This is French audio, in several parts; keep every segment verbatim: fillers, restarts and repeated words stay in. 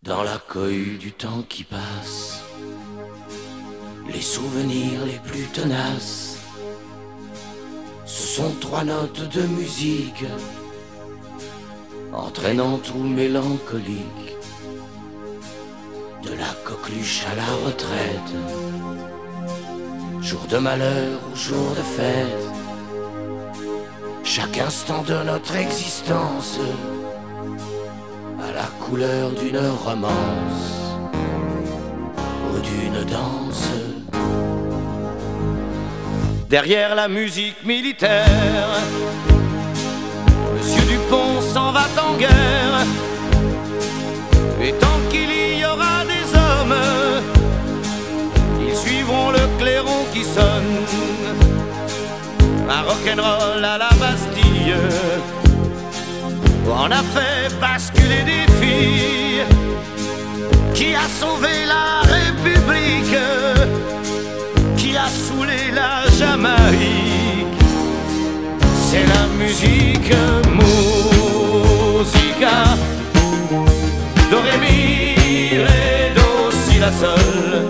Dans la cohue du temps qui passe, les souvenirs les plus tenaces, ce sont trois notes de musique, entraînant tout mélancolique. De la coqueluche à la retraite, jour de malheur ou jour de fête, chaque instant de notre existence à la couleur d'une romance ou d'une danse. Derrière la musique militaire, Monsieur Dupont s'en va en guerre. Et tant qu'il y aura des hommes, ils suivront le clairon qui sonne. Un rock'n'roll à la Bastille on a fait basculer des filles, qui a sauvé la République, qui a saoulé la Jamaïque. C'est la musique, musica, do, ré, mi, ré, do, si, la, sol.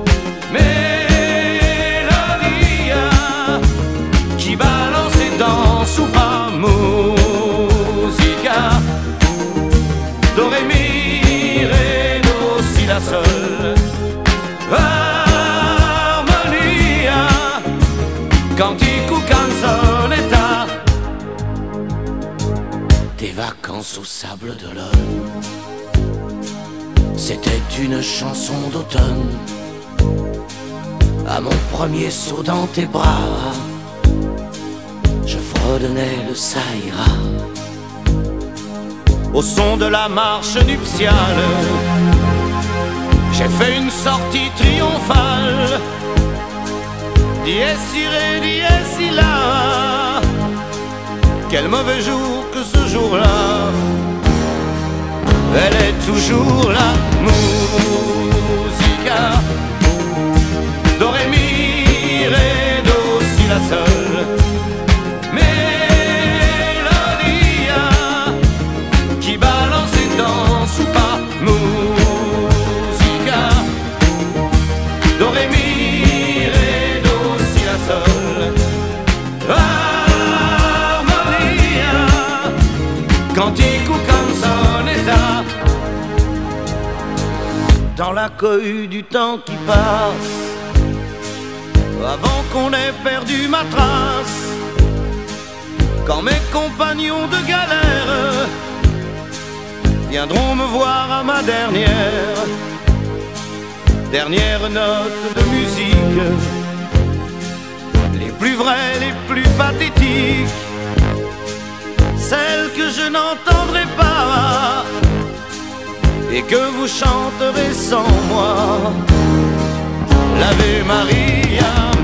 Mélodia qui balance et danse ou pas, musica, do, ré, mi, ré, do, si, la, sol. Harmonia, cantico, canzonetta. Des vacances au sable d'Olonne, c'était une chanson d'automne. À mon premier saut dans tes bras, je fredonnais le Saïra. Au son de la marche nuptiale, j'ai fait une sortie triomphale. Dies irae, dies illa. Quel mauvais jour que ce jour-là. Elle est toujours là, musica, do, ré, mi, ré, do, si, la, sol. Mélodia qui balance et danse ou pas, musica, do, ré, mi, ré, do, si, la, sol. Harmonia, cantico, canzonetta. Dans la cohue du temps qui passe, avant qu'on ait perdu ma trace, quand mes compagnons de galère viendront me voir à ma dernière, dernière note de musique, les plus vraies, les plus pathétiques, celles que je n'entendrai pas et que vous chanterez sans moi. L'Ave Maria.